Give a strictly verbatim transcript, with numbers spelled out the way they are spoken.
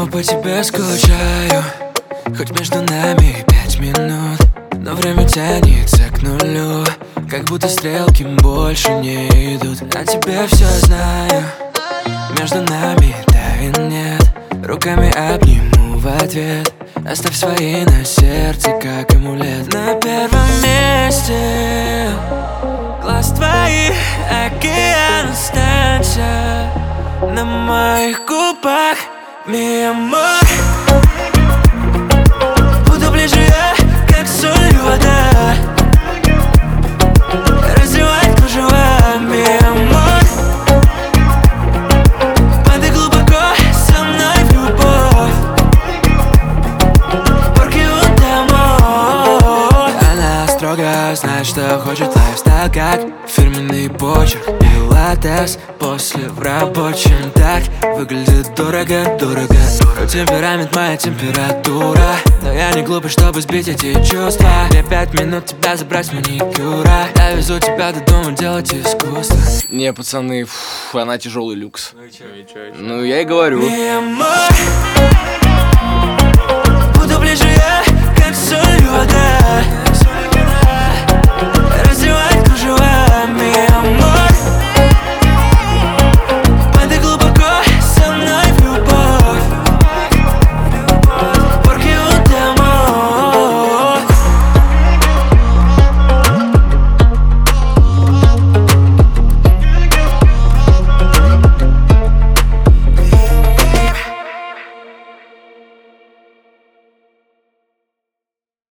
по тебе скучаю, хоть между нами пять минут, но время тянется к нулю, как будто стрелки больше не идут. О тебе все знаю, между нами тайн нет. Руками обниму в ответ, оставь свои на сердце, как амулет. На первом месте глаз твоих, океан, станция. На моих губах, mi amor. Буду ближе я, как соль и вода, разрывать кружева, mi amor. Падай глубоко со мной в любовь, porque un amor. Она строго знает, что хочет лайфстайл, как фирменный почерк и латекс после в рабочем. Так выглядит дорого, дорого. Темперамент моя температура, но я не глупый, чтобы сбить эти чувства. Мне пять минут тебя забрать с маникюра. Я везу тебя до дома делать искусство. Не, пацаны, фу, она тяжелый люкс. Ну и чё, и чё, и чё? Ну я и говорю. Mi amor, буду ближе я, как соль